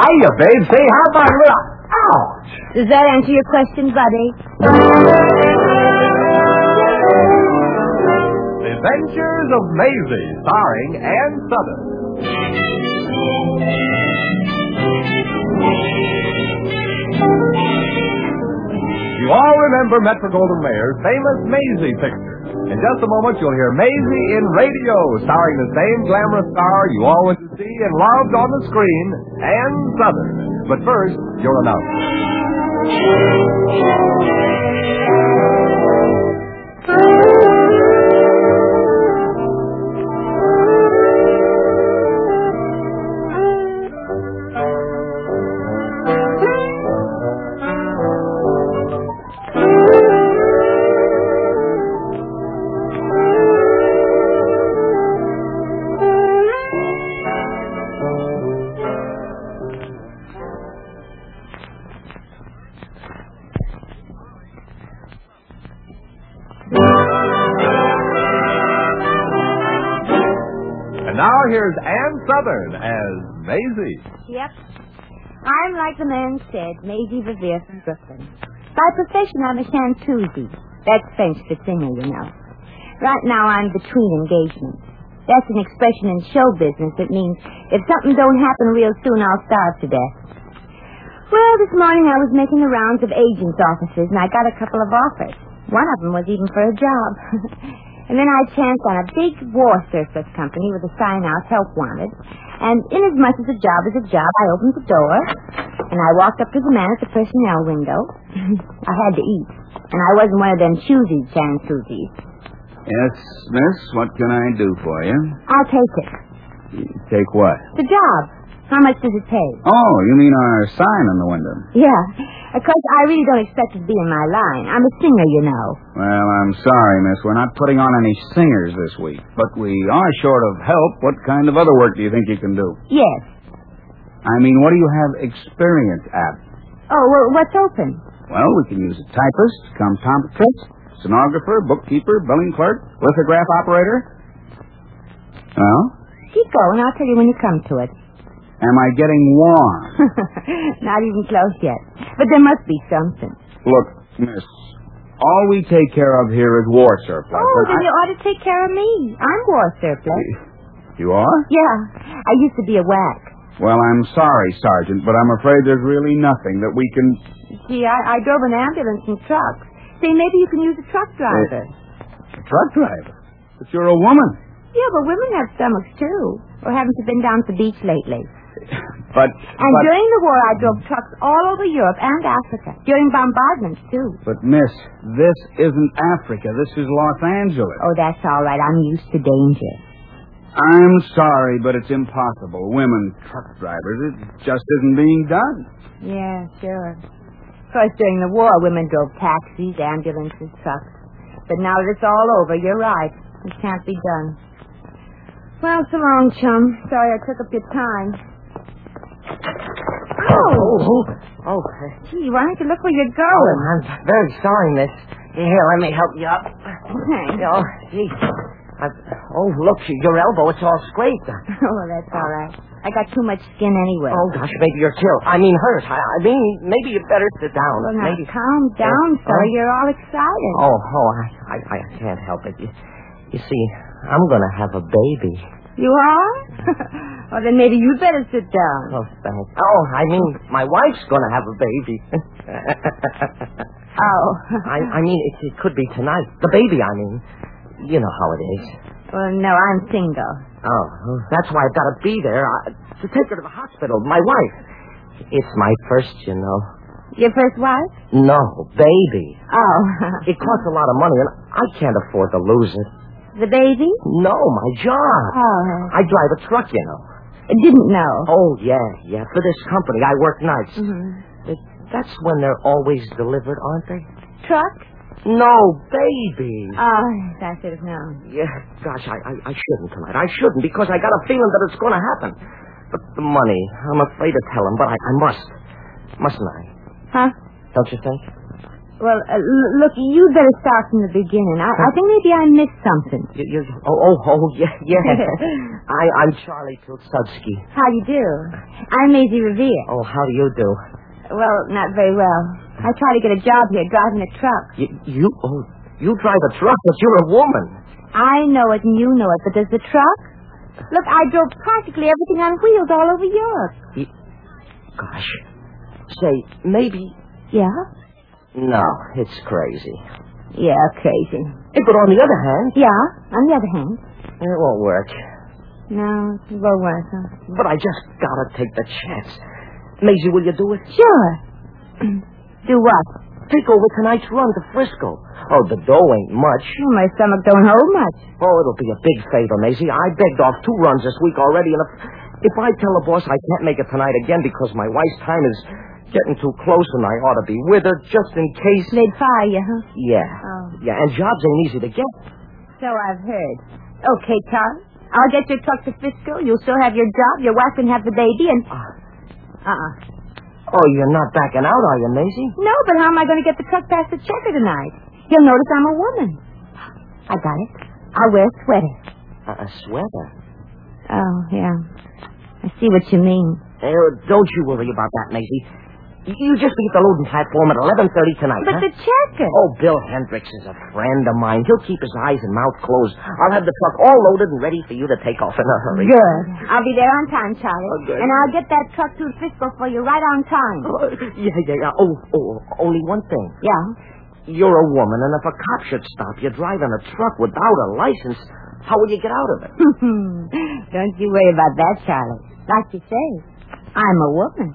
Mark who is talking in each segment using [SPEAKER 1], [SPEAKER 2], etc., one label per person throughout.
[SPEAKER 1] Hiya, babe. Say, how about a little... Ouch!
[SPEAKER 2] Does that answer your question, buddy?
[SPEAKER 3] The Adventures of Maisie, starring Ann Southern. You all remember Metro-Goldwyn-Mayer's famous Maisie picture. In just a moment, you'll hear Maisie in radio, starring the same glamorous star you all went to see and loved on the screen, Ann Southern. But first, your announcement. Now here's Ann Southern as Maisie.
[SPEAKER 2] Yep. I'm, like the man said, Maisie Revere from Brooklyn. By profession, I'm a chanteuse. That's French for singer, you know. Right now, I'm between engagements. That's an expression in show business that means if something don't happen real soon, I'll starve to death. Well, this morning I was making the rounds of agents' offices, and I got a couple of offers. One of them was even for a job. And then I chanced on a big war surplus company with a sign out, help wanted. And inasmuch as a job is a job, I opened the door, and I walked up to the man at the personnel window. I had to eat, and I wasn't one of them choosy chances.
[SPEAKER 1] Yes, miss, what can I do for you?
[SPEAKER 2] I'll take it.
[SPEAKER 1] Take what?
[SPEAKER 2] The job. How much does it pay?
[SPEAKER 1] Oh, you mean our sign on the window?
[SPEAKER 2] Yeah. Of course, I really don't expect it to be in my line. I'm a singer, you know.
[SPEAKER 1] Well, I'm sorry, miss. We're not putting on any singers this week. But we are short of help. What kind of other work do you think you can do?
[SPEAKER 2] Yes.
[SPEAKER 1] I mean, what do you have experience at?
[SPEAKER 2] Oh, well, what's open?
[SPEAKER 1] Well, we can use a typist, comptometrist, stenographer, bookkeeper, billing clerk, lithograph operator. Well?
[SPEAKER 2] Keep going. I'll tell you when you come to it.
[SPEAKER 1] Am I getting warm?
[SPEAKER 2] Not even close yet. But there must be something.
[SPEAKER 1] Look, miss, all we take care of here is war surplus.
[SPEAKER 2] Oh, then you ought to take care of me. I'm war surplus.
[SPEAKER 1] You are?
[SPEAKER 2] Yeah. I used to be a whack.
[SPEAKER 1] Well, I'm sorry, Sergeant, but I'm afraid there's really nothing that we can...
[SPEAKER 2] Gee, I drove an ambulance and trucks. Say, maybe you can use a truck driver.
[SPEAKER 1] A truck driver? But you're a woman.
[SPEAKER 2] Yeah, but women have stomachs, too. Or haven't you been down to the beach lately?
[SPEAKER 1] But
[SPEAKER 2] during the war, I drove trucks all over Europe and Africa. During bombardments, too.
[SPEAKER 1] But, miss, this isn't Africa. This is Los Angeles.
[SPEAKER 2] Oh, that's all right. I'm used to danger.
[SPEAKER 1] I'm sorry, but it's impossible. Women truck drivers, it just isn't being done.
[SPEAKER 2] Yeah, sure. Of course, during the war, women drove taxis, ambulances, trucks. But now that it's all over, you're right. It can't be done. Well, so long, chum. Sorry I took up your time.
[SPEAKER 4] Oh.
[SPEAKER 2] Gee, why don't you look where you're going?
[SPEAKER 4] I'm very sorry, miss. Here, let me help you up.
[SPEAKER 2] Thanks.
[SPEAKER 4] Oh, gee. Look, your elbow, it's all scraped.
[SPEAKER 2] Oh, that's all right. I got too much skin anyway.
[SPEAKER 4] Oh, gosh, maybe you're killed. I mean, hurt. I mean, maybe you better sit down.
[SPEAKER 2] Well, now,
[SPEAKER 4] maybe...
[SPEAKER 2] calm down, sir. You're all excited.
[SPEAKER 4] I can't help it. You see, I'm going to have a baby.
[SPEAKER 2] You are? Well, then maybe you'd better sit down.
[SPEAKER 4] Oh, thanks. Oh, I mean, my wife's going to have a baby.
[SPEAKER 2] Oh.
[SPEAKER 4] I mean, it could be tonight. The baby, I mean. You know how it is.
[SPEAKER 2] Well, no, I'm single.
[SPEAKER 4] Oh, that's why I've got to be there to take her to the hospital. My wife. It's my first, you know.
[SPEAKER 2] Your first wife?
[SPEAKER 4] No, baby.
[SPEAKER 2] Oh.
[SPEAKER 4] It costs a lot of money, and I can't afford to lose it.
[SPEAKER 2] The baby?
[SPEAKER 4] No, my job.
[SPEAKER 2] Oh.
[SPEAKER 4] I drive a truck, you know.
[SPEAKER 2] I didn't know.
[SPEAKER 4] Oh, yeah. For this company, I work nights.
[SPEAKER 2] Mm-hmm.
[SPEAKER 4] That's when they're always delivered, aren't they?
[SPEAKER 2] Truck?
[SPEAKER 4] No, baby.
[SPEAKER 2] Oh, I should have known.
[SPEAKER 4] Yeah, gosh, I shouldn't tonight. I shouldn't, because I got a feeling that it's going to happen. But the money, I'm afraid to tell him, but I must. Mustn't I?
[SPEAKER 2] Huh?
[SPEAKER 4] Don't you think?
[SPEAKER 2] Well, look, you'd better start from the beginning. I think maybe I missed something.
[SPEAKER 4] Yeah. I'm Charlie Pilsudski.
[SPEAKER 2] How do you do? I'm Maisie Revere.
[SPEAKER 4] Oh, how do you do?
[SPEAKER 2] Well, not very well. I try to get a job here driving a truck.
[SPEAKER 4] You drive a truck, but you're a woman.
[SPEAKER 2] I know it and you know it, but does the truck? Look, I drove practically everything on wheels all over Europe.
[SPEAKER 4] Gosh. Say, maybe...
[SPEAKER 2] Yeah?
[SPEAKER 4] No, it's crazy.
[SPEAKER 2] Yeah, crazy.
[SPEAKER 4] But on the other hand...
[SPEAKER 2] Yeah, on the other hand...
[SPEAKER 4] It won't work.
[SPEAKER 2] No, it won't work, huh?
[SPEAKER 4] But I just gotta take the chance. Maisie, will you do it?
[SPEAKER 2] Sure. Do what?
[SPEAKER 4] Take over tonight's run to Frisco. Oh, the dough ain't much.
[SPEAKER 2] Oh, my stomach don't hold much.
[SPEAKER 4] Oh, it'll be a big favor, Maisie. I begged off 2 runs this week already, and if I tell the boss I can't make it tonight again because my wife's time is getting too close and I ought to be with her just in case...
[SPEAKER 2] They'd fire you, huh?
[SPEAKER 4] Yeah.
[SPEAKER 2] Oh.
[SPEAKER 4] Yeah, and jobs ain't easy to get.
[SPEAKER 2] So I've heard. Okay, Charlie. I'll get your truck to Frisco. You'll still have your job. Your wife can have the baby and...
[SPEAKER 4] Oh, you're not backing out, are you, Maisie?
[SPEAKER 2] No, but how am I going to get the truck past the checker tonight? He'll notice I'm a woman. I got it. I'll wear a sweater.
[SPEAKER 4] A sweater?
[SPEAKER 2] Oh, yeah. I see what you mean.
[SPEAKER 4] Don't you worry about that, Maisie. You just be at the loading platform at 11:30 tonight,
[SPEAKER 2] But the checker.
[SPEAKER 4] Oh, Bill Hendricks is a friend of mine. He'll keep his eyes and mouth closed. I'll have the truck all loaded and ready for you to take off in a hurry.
[SPEAKER 2] Good. I'll be there on time, Charlie.
[SPEAKER 4] Oh, good.
[SPEAKER 2] And I'll get that truck to Frisco for you right on time.
[SPEAKER 4] Yeah. Oh, only one thing.
[SPEAKER 2] Yeah?
[SPEAKER 4] You're a woman, and if a cop should stop you driving a truck without a license, how will you get out of it?
[SPEAKER 2] Don't you worry about that, Charlie. Like you say, I'm a woman.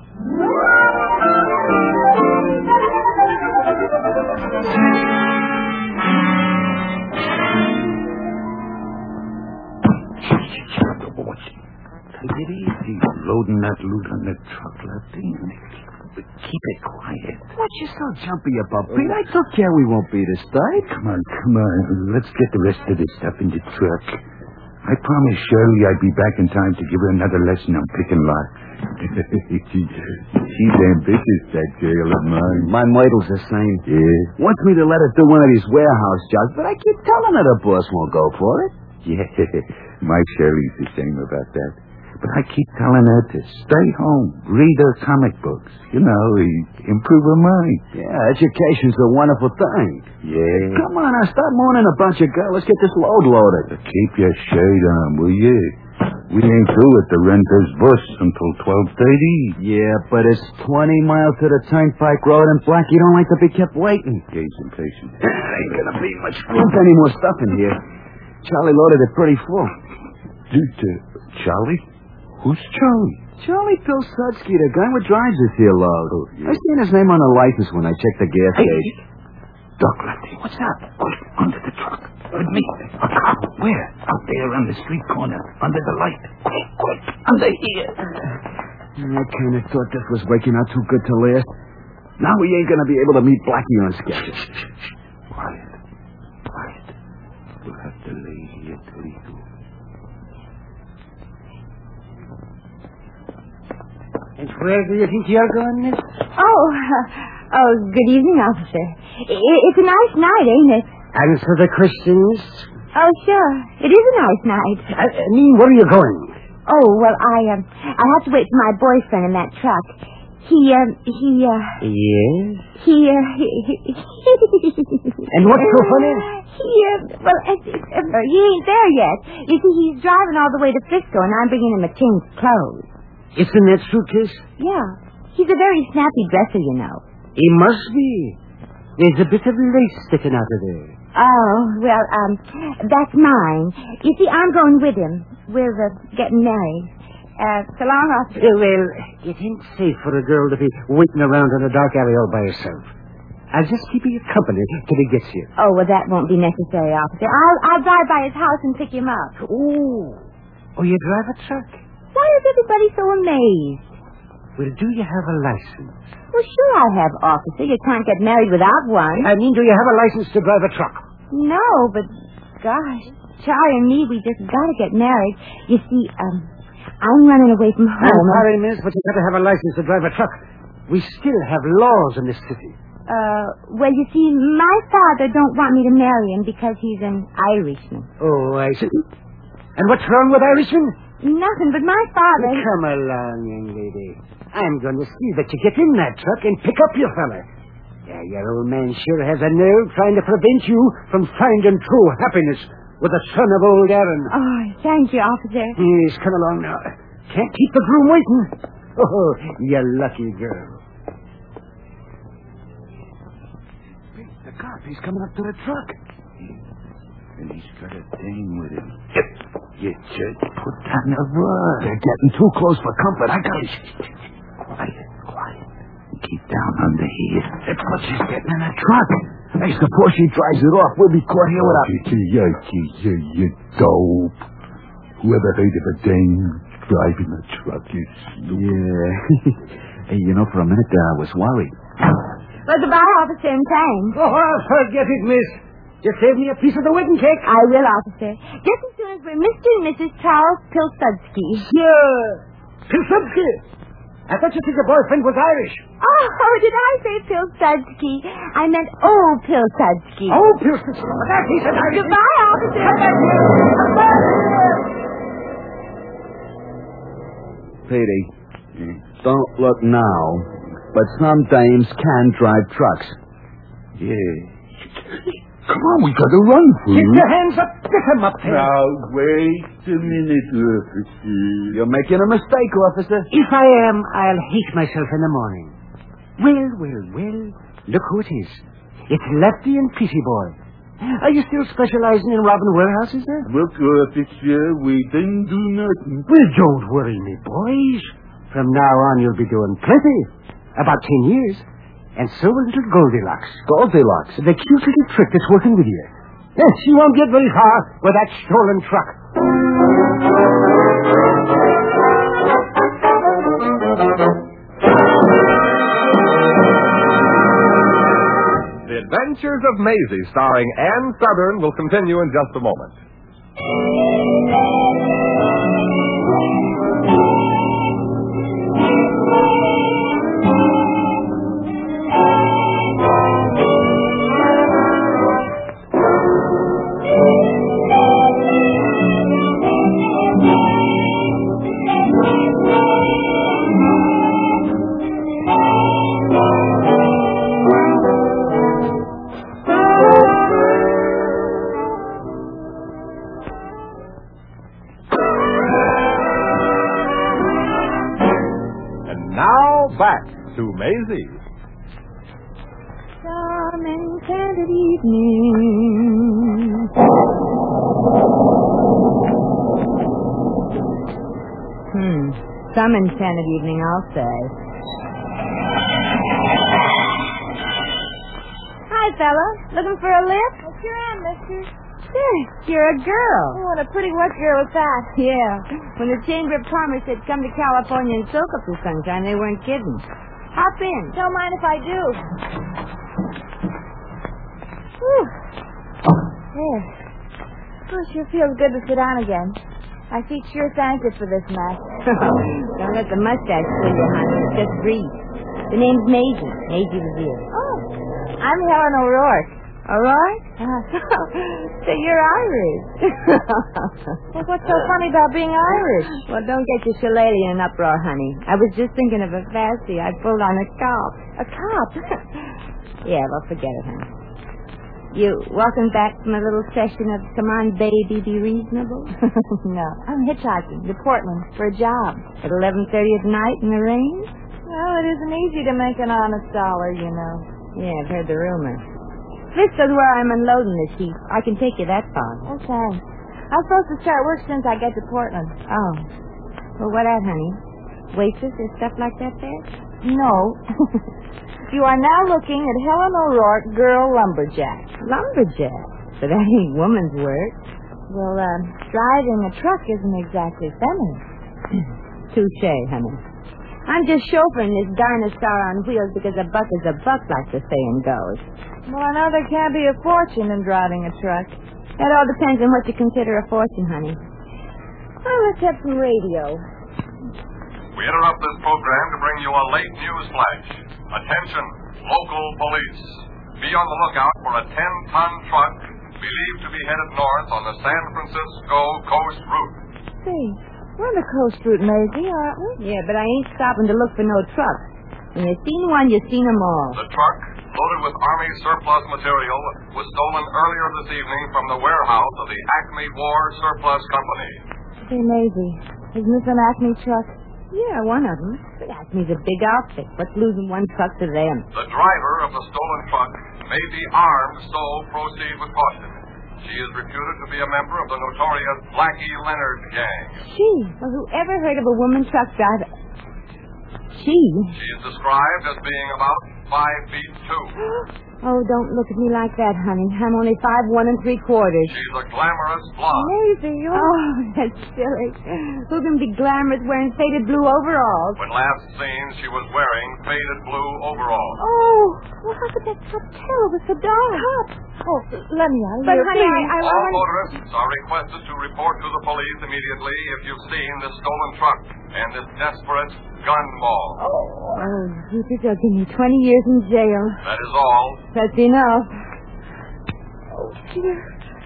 [SPEAKER 5] Take it easy. Loading that loot on the truck, Lefty. Keep it quiet.
[SPEAKER 1] What you so jumpy about, Pete? I took care we won't be this time.
[SPEAKER 5] Come on. Let's get the rest of this stuff in the truck. I promised Shirley I'd be back in time to give her another lesson on picking locks. She's ambitious, that girl of mine.
[SPEAKER 1] My Myrtle's the same.
[SPEAKER 5] Yeah?
[SPEAKER 1] Wants me to let her do one of these warehouse jobs, but I keep telling her the boss won't go for it.
[SPEAKER 5] Yeah, my Shirley's the same about that. But I keep telling her to stay home, read her comic books. You know, improve her mind.
[SPEAKER 1] Yeah, education's a wonderful thing.
[SPEAKER 5] Yeah.
[SPEAKER 1] Come on, now, stop moaning about your girl. Let's get this load loaded.
[SPEAKER 5] Keep your shade on, will you? We ain't through at the renter's bus until 12:30.
[SPEAKER 1] Yeah, but it's 20 miles to the Turnpike Road, and Blackie don't like to be kept waiting.
[SPEAKER 5] Gaze impatient.
[SPEAKER 1] Ain't gonna be much room for any more stuff in here. Charlie loaded it pretty full.
[SPEAKER 5] Charlie? Who's Charlie?
[SPEAKER 1] Charlie Pilsudski, the guy who drives this here load.
[SPEAKER 5] Oh, yeah.
[SPEAKER 1] I seen his name on the license when I checked the gas gauge.
[SPEAKER 5] Duck, Lefty. What's up? Quick, under the truck. With me. A cop. Where? Out there on the street corner. Under the light. Quick. Under here.
[SPEAKER 1] I kind of thought this was working out too good to last. Now we ain't going to be able to meet Blackie on schedule.
[SPEAKER 5] Quiet. We'll have to lay here till he goes.
[SPEAKER 4] And where do you think you're going, miss?
[SPEAKER 2] Oh, good evening, officer. It's a nice night, ain't it?
[SPEAKER 4] And for the Christians?
[SPEAKER 2] Oh, sure. It is a nice night.
[SPEAKER 4] I mean, where are you going?
[SPEAKER 2] Oh, well, I have to wait for my boyfriend in that truck.
[SPEAKER 4] Yes? And what's so funny?
[SPEAKER 2] He ain't there yet. You see, he's driving all the way to Frisco, and I'm bringing him a change of clothes.
[SPEAKER 4] It's in that suitcase?
[SPEAKER 2] Yeah. He's a very snappy dresser, you know.
[SPEAKER 4] He must be. There's a bit of lace sticking out of there.
[SPEAKER 2] Oh, well, that's mine. You see, I'm going with him. We're getting married. So long, officer.
[SPEAKER 4] Well, it ain't safe for a girl to be waiting around in a dark alley all by herself. I'll just keep you company till he gets here.
[SPEAKER 2] Oh, well, that won't be necessary, officer. I'll drive by his house and pick him up.
[SPEAKER 4] Oh, you drive a truck?
[SPEAKER 2] Why is everybody so amazed?
[SPEAKER 4] Well, do you have a license?
[SPEAKER 2] Well, sure I have, officer. You can't get married without one.
[SPEAKER 4] I mean, do you have a license to drive a truck?
[SPEAKER 2] No, but, gosh, Charlie and me, we just got to get married. You see, I'm running away from home.
[SPEAKER 4] I'm sorry, miss, but you got to have a license to drive a truck. We still have laws in this city.
[SPEAKER 2] Well, you see, my father don't want me to marry him because he's an Irishman.
[SPEAKER 6] Oh, I see. And what's wrong with Irishmen?
[SPEAKER 2] Nothing, but my father...
[SPEAKER 6] Come along, young lady. I'm going to see that you get in that truck and pick up your fella. Yeah, your old man sure has a nerve trying to prevent you from finding true happiness with the son of old Aaron.
[SPEAKER 2] Oh, thank you, officer.
[SPEAKER 6] Yes, come along now. Can't keep the groom waiting. Oh, you lucky girl.
[SPEAKER 5] The cop, he's coming up to the truck. And he's got a dame with him. You just put down the word. They're getting too close for comfort. I got it. Quiet. Keep down under here. That's what she's getting in the truck. Hey, suppose she drives it off. We'll be caught here without...
[SPEAKER 7] You dope. Whoever heard of a dame driving a truck is stupid.
[SPEAKER 5] Yeah. Hey, for a minute there I was worried.
[SPEAKER 2] Well, goodbye, officer, in time.
[SPEAKER 6] Oh, forget it, miss. Just save me a piece of the wedding cake.
[SPEAKER 2] I will, officer. Just as soon as we're Mr. and Mrs. Charles Pilsudski.
[SPEAKER 6] Sure. Pilsudski. I thought you said your boyfriend was Irish.
[SPEAKER 2] Oh, did I say Pilsudski? I meant old Pilsudski.
[SPEAKER 6] Oh, Pilsudski. That piece of Irish.
[SPEAKER 2] Goodbye, officer.
[SPEAKER 1] Petey, don't look now, but some dames can drive trucks.
[SPEAKER 7] Yeah. Come on, we gotta run,
[SPEAKER 6] Keep
[SPEAKER 7] fool.
[SPEAKER 6] your hands up. Get him up there.
[SPEAKER 7] Now, wait a minute, officer.
[SPEAKER 1] You're making a mistake, officer.
[SPEAKER 6] If I am, I'll hate myself in the morning. Well. Look who it is. It's Lefty and Petey Boy. Are you still specializing in robbing warehouses, sir?
[SPEAKER 7] Look, officer, we didn't do nothing.
[SPEAKER 6] Well, don't worry me, boys. From now on, you'll be doing plenty. About 10 years. And so will little Goldilocks.
[SPEAKER 1] Goldilocks?
[SPEAKER 6] The cute little trick that's working with you. Yes, you won't get very far with that stolen truck.
[SPEAKER 3] The Adventures of Maisie, starring Ann Southern, will continue in just a moment. Back to Maisie.
[SPEAKER 2] Some enchanted evening. Some enchanted evening, I'll say. Hi, fella. Looking for a lift?
[SPEAKER 8] I sure am, mister.
[SPEAKER 2] You're a girl.
[SPEAKER 8] Oh, and a pretty wet girl at that.
[SPEAKER 2] Yeah. When the Chamber of Commerce said come to California and soak up the sunshine, they weren't kidding. Hop in.
[SPEAKER 8] Don't mind if I do. Whew. There. Oh, sure feels good to sit down again. My feet sure thank you for this mess.
[SPEAKER 2] Don't let the mustache fool you, honey. It's just grease. The name's Maisie. Maisie Revere.
[SPEAKER 8] Oh, I'm Helen O'Rourke.
[SPEAKER 2] All right? So you're Irish.
[SPEAKER 8] Well, what's so funny about being Irish?
[SPEAKER 2] Well, don't get your shillelagh in an uproar, honey. I was just thinking of a fancy I pulled on a cop.
[SPEAKER 8] A cop?
[SPEAKER 2] Yeah, well, forget it, honey. You walking back from a little session of Come On, Baby, Be Reasonable?
[SPEAKER 8] No, I'm hitchhiking to Portland for a job.
[SPEAKER 2] At 11:30 at night in the rain?
[SPEAKER 8] Well, it isn't easy to make an honest dollar, you know.
[SPEAKER 2] Yeah, I've heard the rumor. This is where I'm unloading this heap. I can take you that far.
[SPEAKER 8] Okay. I'm supposed to start work since I get to Portland.
[SPEAKER 2] Oh. Well, what at, honey? Waitress or stuff like that there?
[SPEAKER 8] No. You are now looking at Helen O'Rourke, girl lumberjack.
[SPEAKER 2] Lumberjack? But that ain't woman's work.
[SPEAKER 8] Well, driving a truck isn't exactly feminine.
[SPEAKER 2] Touché, honey. I'm just chauffeuring this dinosaur on wheels because a buck is a buck, like the saying goes.
[SPEAKER 8] Well, I know there can be a fortune in driving a truck.
[SPEAKER 2] That all depends on what you consider a fortune, honey.
[SPEAKER 8] Well, let's have some radio.
[SPEAKER 3] We interrupt this program to bring you a late news flash. Attention! Local police. Be on the lookout for a 10-ton truck believed to be headed north on the San Francisco coast route.
[SPEAKER 8] Say, we're on the coast route, Maisie, aren't we?
[SPEAKER 2] Yeah, but I ain't stopping to look for no truck. When you've seen one, you've seen them all.
[SPEAKER 3] The truck, loaded with Army surplus material, was stolen earlier this evening from the warehouse of the Acme War Surplus Company.
[SPEAKER 8] Say, Maisie, isn't this an Acme truck?
[SPEAKER 2] Yeah, one of them. But Acme's a big outfit. What's losing one truck to them?
[SPEAKER 3] The driver of the stolen truck may be armed, so proceed with caution. She is reputed to be a member of the notorious Blackie Leonard gang.
[SPEAKER 2] She? Well, whoever heard of a woman truck driver? She?
[SPEAKER 3] She is described as being about 5 feet 2.
[SPEAKER 2] Oh, don't look at me like that, honey. I'm only 5'1 3/4.
[SPEAKER 3] She's a glamorous blonde.
[SPEAKER 8] Maisie, you're...
[SPEAKER 2] Oh, that's silly. Who can be glamorous wearing faded blue overalls?
[SPEAKER 3] When last seen, she was wearing faded blue overalls.
[SPEAKER 8] Oh, well, how could that truck tell? It was so dark. Oh, let me out of
[SPEAKER 2] But,
[SPEAKER 8] here,
[SPEAKER 2] honey,
[SPEAKER 8] please.
[SPEAKER 3] All motorists are requested to report to the police immediately if you've seen this stolen truck and this desperate gun ball.
[SPEAKER 2] Oh, you think they'll give me 20 years in jail.
[SPEAKER 3] That is all.
[SPEAKER 2] That's enough.
[SPEAKER 8] Oh, dear.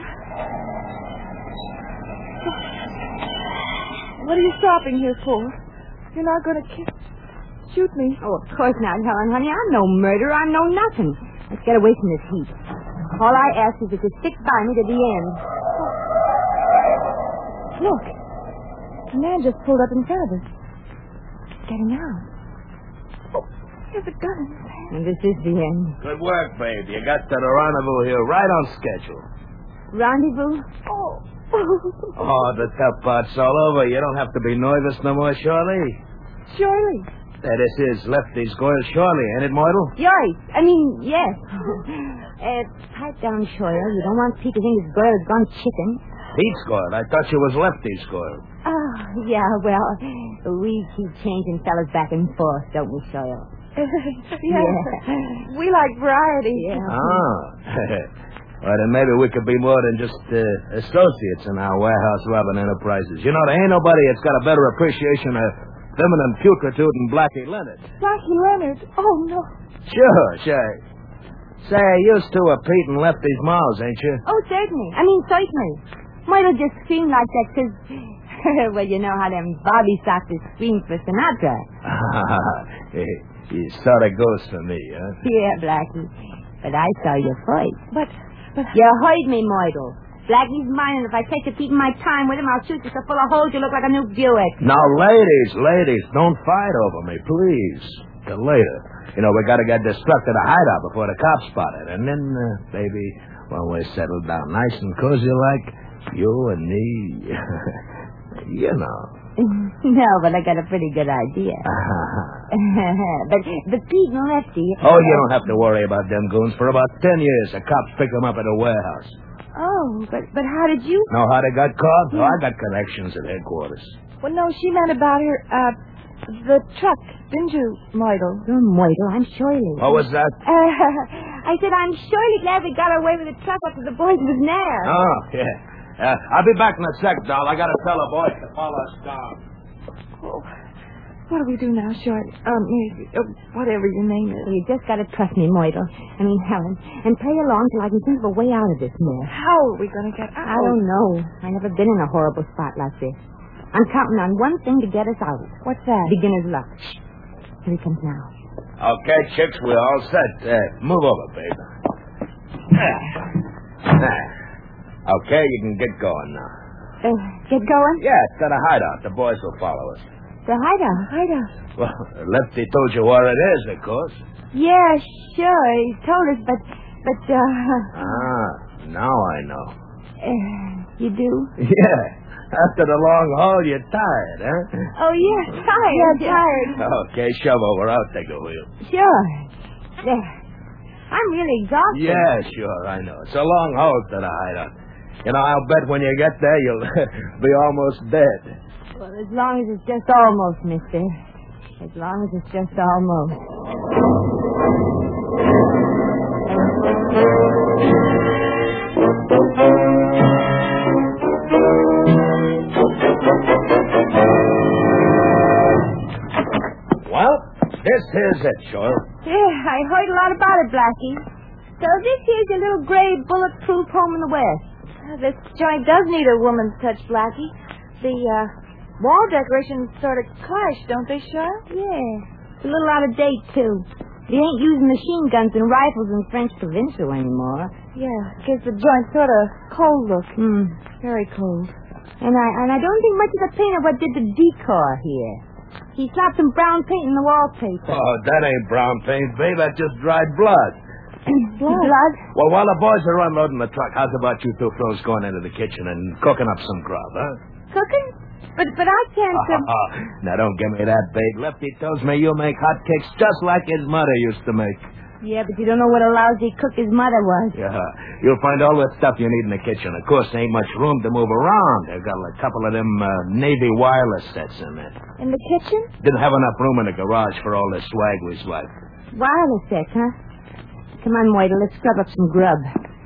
[SPEAKER 8] What are you stopping here for? You're not going to shoot me.
[SPEAKER 2] Oh, of course not, Helen, honey. I'm no murderer. I'm no nothing. Let's get away from this heat. All I ask is that you stick by me to the end.
[SPEAKER 8] Look. A man just pulled up in front of us. Getting out. Oh, there's a gun in his hand.
[SPEAKER 2] And this is the end.
[SPEAKER 5] Good work, babe. You got to the rendezvous here right on schedule.
[SPEAKER 2] Rendezvous?
[SPEAKER 8] Oh.
[SPEAKER 5] Oh, the tough part's all over. You don't have to be nervous no more, Shirley.
[SPEAKER 8] Surely.
[SPEAKER 5] This is Lefty's girl, Shirley, ain't it, Myrtle?
[SPEAKER 2] Yours. I mean, yes. Pipe down, Shoyle. You don't want Pete to think his girl has gone chicken.
[SPEAKER 5] Pete's girl. I thought she was Lefty's girl.
[SPEAKER 2] Oh, yeah, well, we keep changing fellas back and forth, don't we, Shoyle?
[SPEAKER 8] Yeah. We like variety.
[SPEAKER 2] Yeah.
[SPEAKER 5] Oh. Well, then maybe we could be more than just associates in our warehouse robbing enterprises. You know, there ain't nobody that's got a better appreciation of feminine putretude than Blackie Leonard.
[SPEAKER 8] Blackie Leonard? Oh, no.
[SPEAKER 5] Sure. Say, you're used to a Pete and Lefty's mouths, ain't you?
[SPEAKER 2] Oh, certainly. Certainly. Myrtle just screamed like that because, well, you know how them Bobby Soxers scream for Sinatra.
[SPEAKER 5] It sort of goes for me, huh?
[SPEAKER 2] Yeah, Blackie. But I saw you first.
[SPEAKER 8] But...
[SPEAKER 2] You heard me, Myrtle. Blackie's mine, and if I take to keeping my time with him, I'll shoot you so full of holes you look like a new Buick.
[SPEAKER 5] Now, ladies, don't fight over me, please. Till later. You know, we got to get this truck to the hideout before the cops spot it. And then, baby, when we're settled down nice and cozy like, you and me, you know.
[SPEAKER 2] No, but I got a pretty good idea. But Pete and Lefty...
[SPEAKER 5] Oh, you don't have to worry about them goons. For about 10 years, the cops pick them up at a warehouse.
[SPEAKER 2] Oh, but how did you...
[SPEAKER 5] Know how they got caught? Oh, I got connections at headquarters.
[SPEAKER 8] Well, no, she meant about her, the truck, didn't you, Myrtle?
[SPEAKER 2] You're Myrtle. I'm Shirley.
[SPEAKER 5] What was that?
[SPEAKER 2] I said I'm surely glad we got away with the truck after the boys was nair.
[SPEAKER 5] Oh, yeah. I'll be back in a sec, doll. I got to tell the boys to follow us down.
[SPEAKER 8] Oh, what do we do now, Shirley? Whatever your name is.
[SPEAKER 2] Well, you just got to trust me, Myrtle. Helen. And play along till I can think of a way out of this mess.
[SPEAKER 8] How are we going to get out?
[SPEAKER 2] I don't know. I never been in a horrible spot like this. I'm counting on one thing to get us out.
[SPEAKER 8] What's that?
[SPEAKER 2] Beginner's luck. Here he comes now.
[SPEAKER 5] Okay, chicks, we're all set. Move over, babe. Okay, you can get going now.
[SPEAKER 2] Get going?
[SPEAKER 5] Yeah, to the hideout. The boys will follow us.
[SPEAKER 2] The hideout?
[SPEAKER 5] Well, Lefty told you where it is, of course.
[SPEAKER 2] Yeah, sure. He told us, but
[SPEAKER 5] now I know.
[SPEAKER 2] You do?
[SPEAKER 5] Yeah. After the long haul, you're tired, huh?
[SPEAKER 2] Oh, yeah, tired.
[SPEAKER 8] Yeah, tired.
[SPEAKER 5] Okay, shove over. I'll take the wheel.
[SPEAKER 2] Sure. There. I'm really exhausted.
[SPEAKER 5] Yeah, sure, I know. It's a long haul to the hideout. You know, I'll bet when you get there, you'll be almost dead.
[SPEAKER 2] Well, as long as it's just almost, mister. As long as it's just almost.
[SPEAKER 5] Well, this here's it, Shirley.
[SPEAKER 2] Yeah, I heard a lot about it, Blackie. So this here's your little gray bulletproof home in the West.
[SPEAKER 8] This joint does need a woman's touch, Blackie. The wall decorations sort of clash, don't they, Cheryl?
[SPEAKER 2] Yeah. It's a little out of date, too. They ain't using machine guns and rifles in French Provincial anymore.
[SPEAKER 8] Yeah, gives the joint sort of cold look. Very cold.
[SPEAKER 2] And I don't think much of the painter what did the decor here. He slapped some brown paint in the wallpaper.
[SPEAKER 5] Oh, that ain't brown paint, babe. That's just dried blood.
[SPEAKER 2] Blood?
[SPEAKER 5] Well, while the boys are unloading the truck, how's about you two fellows going into the kitchen and cooking up some grub, huh?
[SPEAKER 2] Cooking? But I can't...
[SPEAKER 5] Now, don't give me that, babe. Lefty tells me you make hotcakes just like his mother used to make.
[SPEAKER 2] Yeah, but you don't know what a lousy cook his mother was.
[SPEAKER 5] Yeah, you'll find all the stuff you need in the kitchen. Of course, there ain't much room to move around. They've got a couple of them Navy wireless sets in there.
[SPEAKER 8] In the kitchen?
[SPEAKER 5] Didn't have enough room in the garage for all the swag we swiped.
[SPEAKER 2] Wireless sets, huh? Come on, Moita, let's scrub up some grub.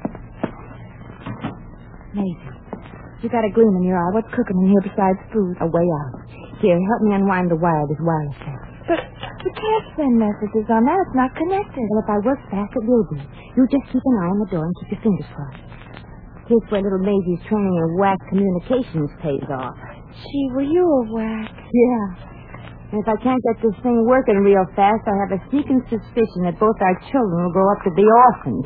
[SPEAKER 2] Maisie, you got a gleam in your eye. What's cooking in here besides food? A way out. Here, help me unwind the wire of this wireless set.
[SPEAKER 8] But we can't send messages on that. It's not connected.
[SPEAKER 2] Well, if I work fast, it will be. You just keep an eye on the door and keep your fingers crossed. Here's where little Maisie's training in whack communications pays off.
[SPEAKER 8] Gee, were you a whack?
[SPEAKER 2] Yeah. And if I can't get this thing working real fast, I have a sneaking suspicion that both our children will go up to the orphans.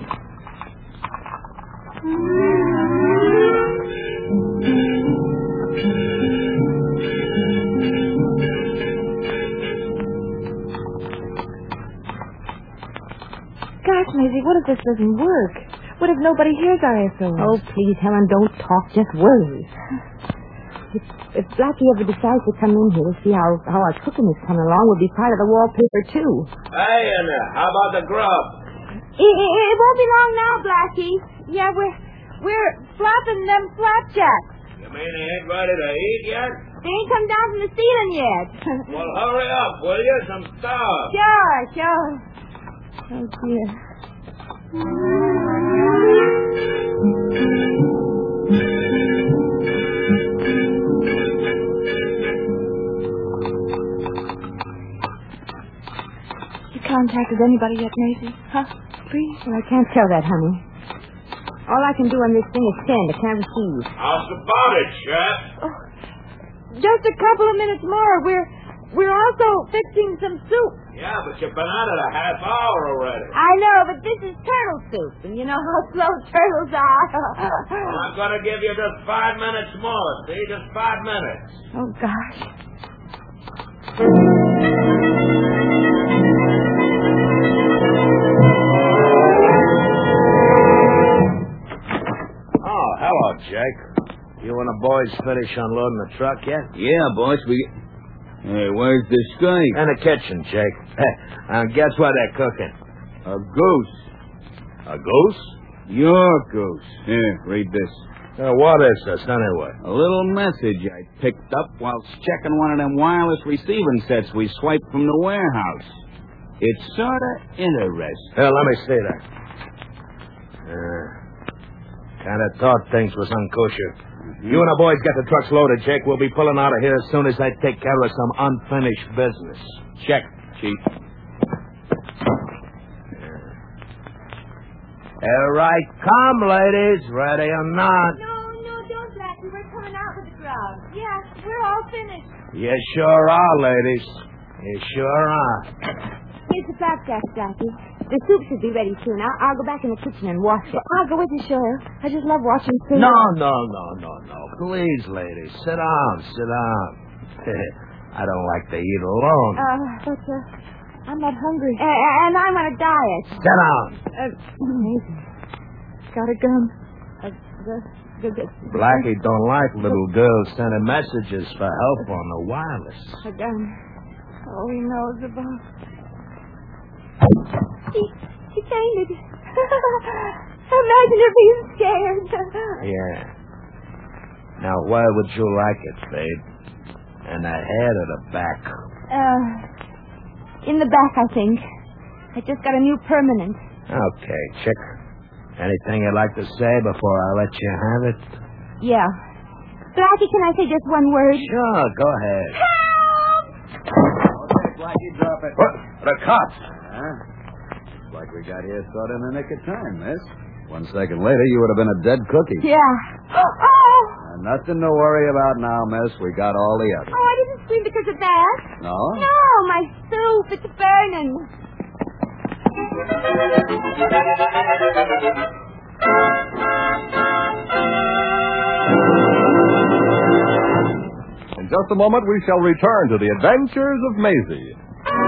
[SPEAKER 8] Gosh, Maisie, what if this doesn't work? What if nobody hears our SOS?
[SPEAKER 2] Oh, please, Helen, don't talk. Just worry. If Blackie ever decides to come in here to see how our cooking is coming along, we'll be part of the wallpaper, too.
[SPEAKER 5] Hey, Anna, how about the grub?
[SPEAKER 2] It won't be long now, Blackie.
[SPEAKER 8] Yeah, we're flopping them flapjacks.
[SPEAKER 5] You mean they ain't ready to eat yet?
[SPEAKER 2] They ain't come down from the ceiling yet.
[SPEAKER 5] Well, hurry up, will you? Some stuff.
[SPEAKER 2] Sure. Oh, dear.
[SPEAKER 8] You contacted anybody yet, Maisie? Huh? Please?
[SPEAKER 2] Well, I can't tell that, honey. All I can do on this thing is send. I can't receive.
[SPEAKER 5] How's about it, Chef?
[SPEAKER 8] Oh, just a couple of minutes more. We're also fixing some soup.
[SPEAKER 5] Yeah, but you've been at it a half hour already.
[SPEAKER 2] I know, but this is turtle soup, and you know how slow turtles are.
[SPEAKER 5] Well, I'm going to give you just 5 minutes more, see? Just 5 minutes.
[SPEAKER 2] Oh, gosh.
[SPEAKER 5] Oh, hello, Jake. You and the boys finish unloading the truck yet?
[SPEAKER 9] Yeah, boss, Hey, where's the skate?
[SPEAKER 5] In the kitchen, Jake. Guess what they're cooking?
[SPEAKER 9] A goose.
[SPEAKER 5] A goose?
[SPEAKER 9] Your goose. Here, read this.
[SPEAKER 5] What is this, anyway?
[SPEAKER 9] A little message I picked up while checking one of them wireless receiving sets we swiped from the warehouse. It's sort of interesting.
[SPEAKER 5] Here, let me see that. Kind of thought things was unkosher. You and the boys get the trucks loaded, Jake. We'll be pulling out of here as soon as I take care of some unfinished business.
[SPEAKER 9] Check, Chief.
[SPEAKER 5] Here I come, ladies. Ready or not.
[SPEAKER 8] No, don't, Blackie. We're coming out with the crowd. Yeah, we're all finished.
[SPEAKER 5] You sure are, ladies. You sure are.
[SPEAKER 2] Here's the flapjack, Blackie. The soup should be ready soon. I'll go back in the kitchen and wash it.
[SPEAKER 8] I'll go with you, Cheryl. I just love watching soup.
[SPEAKER 5] No. Please, ladies. Sit down. I don't like to eat alone.
[SPEAKER 8] But I'm not hungry.
[SPEAKER 2] And I'm on a diet.
[SPEAKER 5] Sit down.
[SPEAKER 8] Amazing. Got a gun.
[SPEAKER 5] Blackie don't like little girls sending messages for help on the wireless.
[SPEAKER 8] A gun. All he knows about.
[SPEAKER 2] He fainted. Imagine if he's scared.
[SPEAKER 5] Yeah. Now, where would you like it, babe? In the head or the back?
[SPEAKER 2] In the back, I think. I just got a new permanent.
[SPEAKER 5] Okay, chick. Anything you'd like to say before I let you have it?
[SPEAKER 2] Yeah. Blackie, can I say just one word?
[SPEAKER 5] Sure, go ahead.
[SPEAKER 2] Help!
[SPEAKER 1] Okay, Blackie, drop it.
[SPEAKER 5] What? The cops.
[SPEAKER 1] Huh?
[SPEAKER 5] We got here sort of in the nick of time, miss. 1 second later, you would have been a dead cookie.
[SPEAKER 2] Yeah. Oh!
[SPEAKER 5] Nothing to worry about now, miss. We got all the others.
[SPEAKER 2] Oh, I didn't scream because of that.
[SPEAKER 5] No?
[SPEAKER 2] No, my soup. It's burning.
[SPEAKER 3] In just a moment, we shall return to the adventures of Maisie.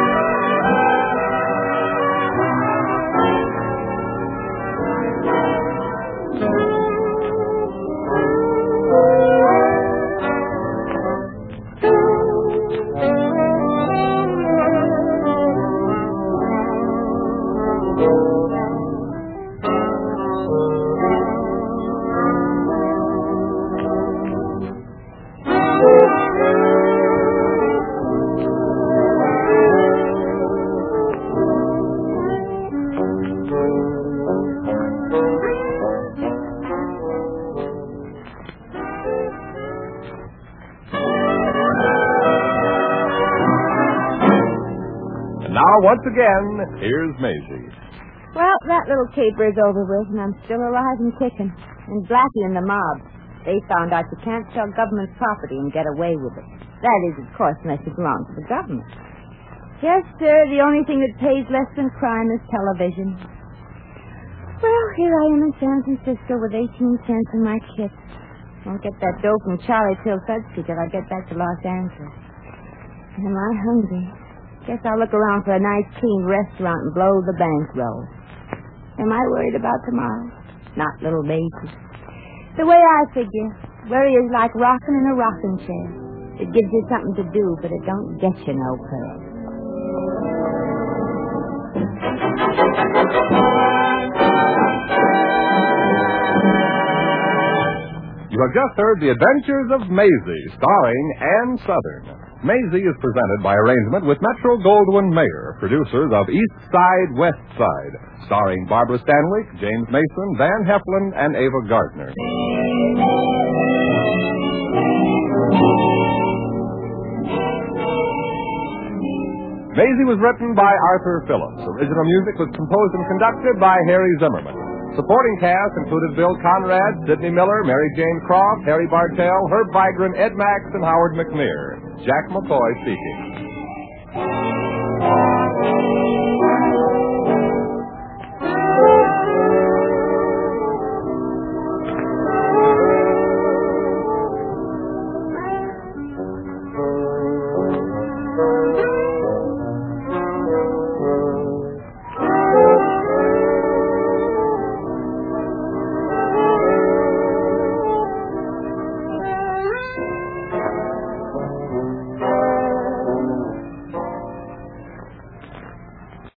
[SPEAKER 3] Now, once again, here's Maisie.
[SPEAKER 2] Well, that little caper is over with, and I'm still alive and kicking. And Blackie and the mob, they found out you can't sell government property and get away with it. That is, of course, unless it belongs to the government. Yes, sir, the only thing that pays less than crime is television. Well, here I am in San Francisco with 18 cents in my kit. Won't get that dough from Charlie Tilfedsky till I get back to Los Angeles. Am I hungry? Guess I'll look around for a nice, clean restaurant and blow the bankroll. Am I worried about tomorrow? Not little Maisie. The way I figure, worry is like rocking in a rocking chair. It gives you something to do, but it don't get you no place.
[SPEAKER 3] You have just heard The Adventures of Maisie, starring Ann Southern. Maisie is presented by arrangement with Metro-Goldwyn-Mayer, producers of East Side, West Side, starring Barbara Stanwyck, James Mason, Van Heflin, and Ava Gardner. Maisie was written by Arthur Phillips. Original music was composed and conducted by Harry Zimmerman. Supporting cast included Bill Conrad, Sidney Miller, Mary Jane Croft, Harry Bartell, Herb Vigran, Ed Max, and Howard McNear. Jack McCoy speaking.